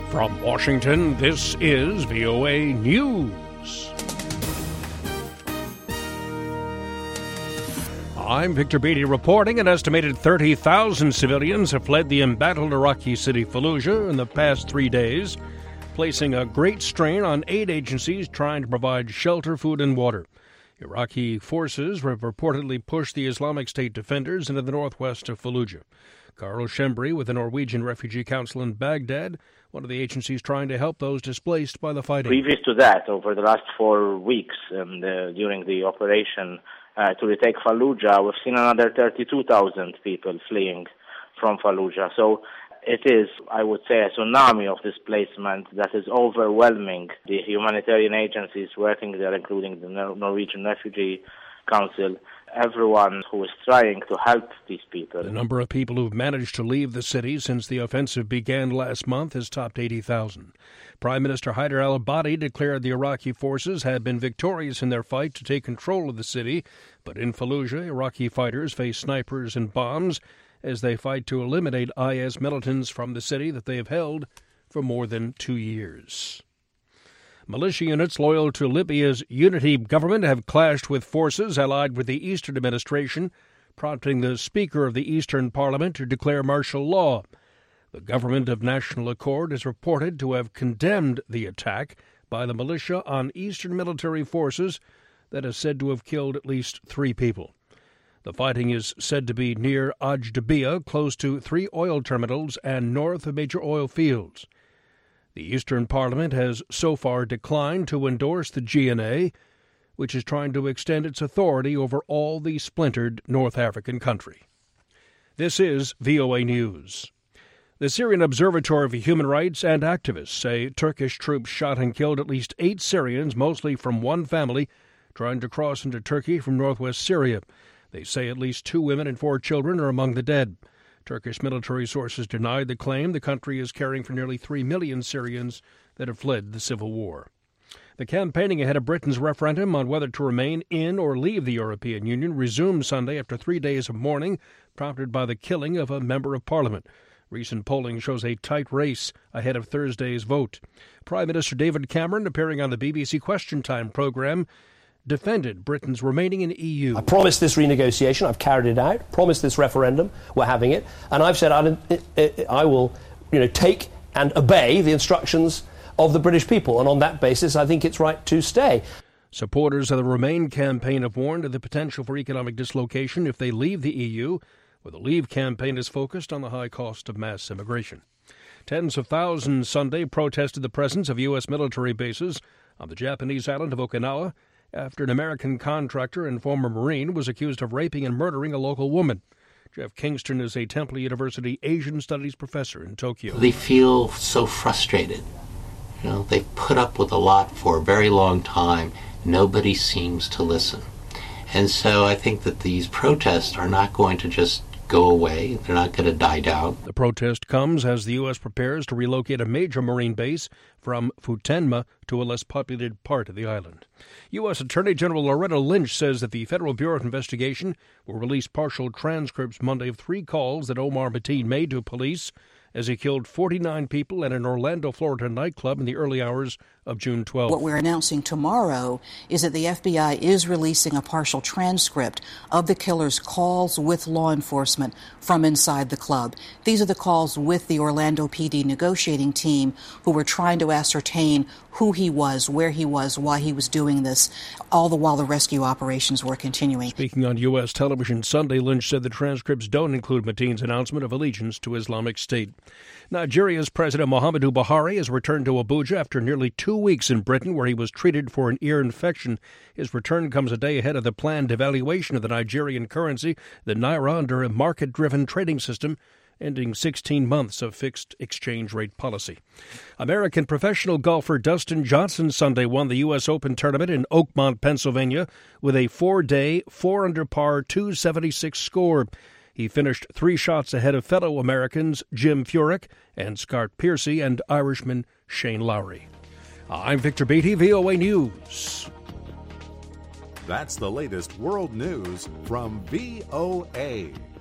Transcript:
From Washington, this is VOA News. I'm Victor Beatty reporting. An estimated 30,000 civilians have fled the embattled Iraqi city Fallujah in the past 3 days, placing a great strain on aid agencies trying to provide shelter, food, and water. Iraqi forces have reportedly pushed the Islamic State defenders into the northwest of Fallujah. Carl Schembri with the Norwegian Refugee Council in Baghdad, one of the agencies trying to help those displaced by the fighting. Previous to that, over the last 4 weeks, during the operation to retake Fallujah, we've seen another 32,000 people fleeing from Fallujah. So it is, I would say, a tsunami of displacement that is overwhelming the humanitarian agencies working there, including the Norwegian Refugee Council, everyone who is trying to help these people. The number of people who've managed to leave the city since the offensive began last month has topped 80,000. Prime Minister Haider al-Abadi declared the Iraqi forces had been victorious in their fight to take control of the city, but in Fallujah, Iraqi fighters face snipers and bombs as they fight to eliminate IS militants from the city that they have held for more than 2 years. Militia units loyal to Libya's unity government have clashed with forces allied with the Eastern administration, prompting the Speaker of the Eastern Parliament to declare martial law. The Government of National Accord is reported to have condemned the attack by the militia on Eastern military forces that is said to have killed at least 3 people. The fighting is said to be near Ajdabia, close to 3 oil terminals and north of major oil fields. The Eastern Parliament has so far declined to endorse the GNA, which is trying to extend its authority over all the splintered North African country. This is VOA News. The Syrian Observatory for Human Rights and activists say Turkish troops shot and killed at least 8 Syrians, mostly from one family, trying to cross into Turkey from northwest Syria. They say at least 2 women and 4 children are among the dead. Turkish military sources denied the claim. The country is caring for nearly 3 million Syrians that have fled the civil war. The campaigning ahead of Britain's referendum on whether to remain in or leave the European Union resumed Sunday after 3 days of mourning, prompted by the killing of a member of Parliament. Recent polling shows a tight race ahead of Thursday's vote. Prime Minister David Cameron, appearing on the BBC Question Time programme, defended Britain's remaining in the EU. I promised this renegotiation, I've carried it out, promised this referendum, we're having it, and I've said I will take and obey the instructions of the British people, and on that basis I think it's right to stay. Supporters of the Remain campaign have warned of the potential for economic dislocation if they leave the EU, where the Leave campaign is focused on the high cost of mass immigration. Tens of thousands Sunday protested the presence of U.S. military bases on the Japanese island of Okinawa after an American contractor and former Marine was accused of raping and murdering a local woman. Jeff Kingston is a Temple University Asian Studies professor in Tokyo. They feel so frustrated. They've put up with a lot for a very long time. Nobody seems to listen. And so I think that these protests are not going to just go away. They're not going to die down. The protest comes as the U.S. prepares to relocate a major Marine base from Futenma to a less populated part of the island. U.S. Attorney General Loretta Lynch says that the Federal Bureau of Investigation will release partial transcripts Monday of 3 calls that Omar Mateen made to police as he killed 49 people at an Orlando, Florida nightclub in the early hours of June 12. What we're announcing tomorrow is that the FBI is releasing a partial transcript of the killer's calls with law enforcement from inside the club. These are the calls with the Orlando PD negotiating team who were trying to ascertain who he was, where he was, why he was doing this, all the while the rescue operations were continuing. Speaking on U.S. television Sunday, Lynch said the transcripts don't include Mateen's announcement of allegiance to Islamic State. Nigeria's President Muhammadu Buhari has returned to Abuja after nearly 2 weeks in Britain, where he was treated for an ear infection. His return comes a day ahead of the planned devaluation of the Nigerian currency, the naira, under a market-driven trading system, ending 16 months of fixed exchange rate policy. American professional golfer Dustin Johnson Sunday won the U.S. Open tournament in Oakmont, Pennsylvania, with a 4-day, 4-under par 276 score. He finished 3 shots ahead of fellow Americans Jim Furyk and Scott Piercy and Irishman Shane Lowry. I'm Victor Beatty, VOA News. That's the latest world news from VOA.